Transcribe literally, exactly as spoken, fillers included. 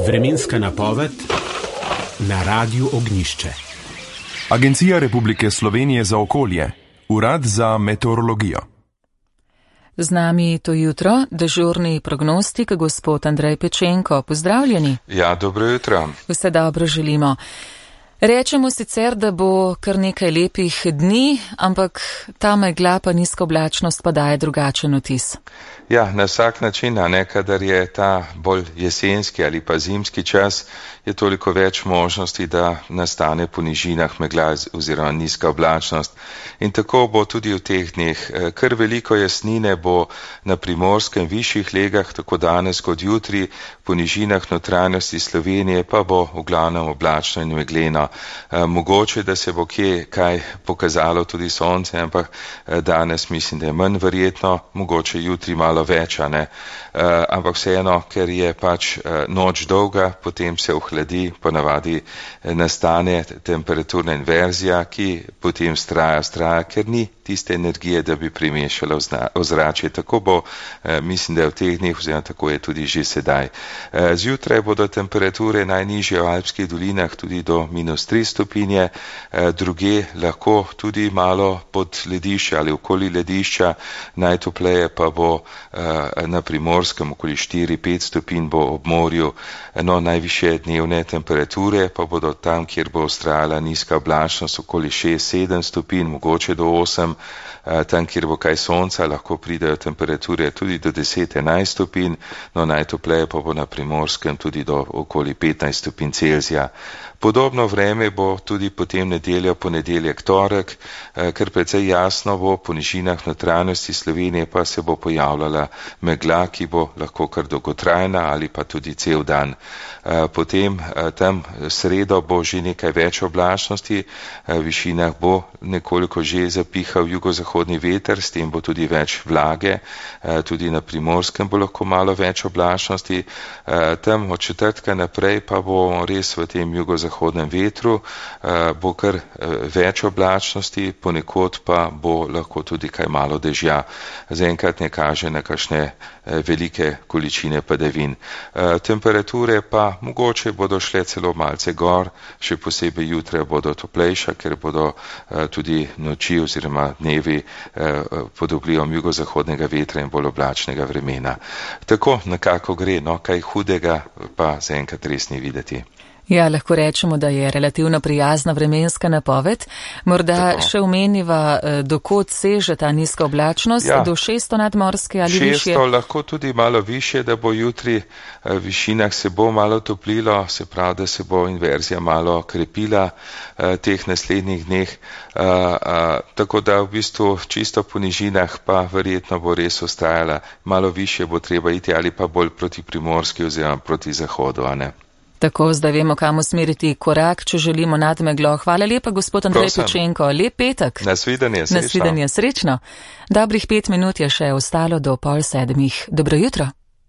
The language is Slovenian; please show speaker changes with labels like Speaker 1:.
Speaker 1: Vremenska napoved na Radiu Ognjišče.
Speaker 2: Agencija Republike Slovenije za okolje, Urad za meteorologijo.
Speaker 3: Z nami to jutro dežurni prognostik gospod Andrej Pečenko. Pozdravljeni.
Speaker 4: Ja, dobro jutro.
Speaker 3: Vse dobro želimo. Rečemo sicer, da bo kar nekaj lepih dni, ampak ta megla pa nizka oblačnost pa daje drugačen vtis.
Speaker 4: Ja, na vsak način, a ne, kadar je ta bolj jesenski ali pa zimski čas, je toliko več možnosti, da nastane po nižinah megla oziroma nizka oblačnost. In tako bo tudi v teh dneh. Kar veliko jasnine bo na primorskem višjih legah, tako danes kot jutri, po nižinah notranjosti Slovenije pa bo v glavnem oblačno in megleno. Mogoče, da se bo kje kaj pokazalo tudi sonce, ampak danes mislim, da je manj verjetno, mogoče jutri malo več, a ne. Ampak vseeno, ker je pač noč dolga, potem se ohladi, ponavadi nastane temperaturna inverzija, ki potem straja, straja, ker ni tiste energije, da bi primešala ozračje. Tako bo, mislim, da je v teh dneh, oziroma tako je tudi že sedaj. Zjutraj bodo temperature najnižje v Alpskih dolinah tudi do minus tri stopinje, druge lahko tudi malo pod ledišče ali okoli ledišča, najtopleje pa bo na primorskem okoli štiri pet stopinj bo ob morju, no najvišje dnevne temperature pa bodo tam, kjer bo vztrajala nizka oblačnost okoli šest sedem stopinj, mogoče do osem, tam, kjer bo kaj sonca, lahko pridejo temperature tudi do deset enajst stopinj, no najtopleje pa bo na primorskem tudi do okoli petnajst stopinj Celzija. Podobno vreme bo tudi potem nedeljo, ponedeljek, torek, ker precej jasno bo, po nižinah notranjosti Slovenije pa se bo pojavljala megla, ki bo lahko kar dolgotrajna ali pa tudi cel dan. Potem tam sredo bo že nekaj več oblačnosti, v višinah bo nekoliko že zapihal jugozahodni veter, s tem bo tudi več vlage, tudi na primorskem bo lahko malo več oblačnosti, tam od četrtka naprej pa bo res v tem jugozahodnem vetru, bo kar več oblačnosti, ponekod pa bo lahko tudi kaj malo dežja. Zaenkrat ne kaže na kakšne velike količine padavin. Temperature pa mogoče bodo šle celo malce gor, še posebej jutra bodo toplejša, ker bodo tudi noči oziroma dnevi pod vplivom jugozahodnega vetra in bolj oblačnega vremena. Tako nekako gre, no, kaj hudega pa zaenkrat res ni videti.
Speaker 3: Ja, lahko rečemo, da je relativno prijazna vremenska napoved. Morda Tako. še omeniva, dokot seže ta nizka oblačnost, ja. do šeststo nadmorske ali višje?
Speaker 4: šeststo, lahko tudi malo više, da bo jutri v višinah se bo malo toplilo, se pravi, da se bo inverzija malo krepila teh naslednjih dneh. Tako da v bistvu čisto po nižinah pa verjetno bo res ostajala, malo više bo treba iti ali pa bolj proti primorski oziroma proti zahodu, a ne.
Speaker 3: Tako, zdaj vemo, kam usmeriti korak, če želimo nad meglo. Hvala lepa, gospod Andrej Pečenko. Lep petek.
Speaker 4: Nasvidenje, srečno.
Speaker 3: Nasvidenje, srečno. Dobrih pet minut je še ostalo do pol sedmih. Dobro jutro.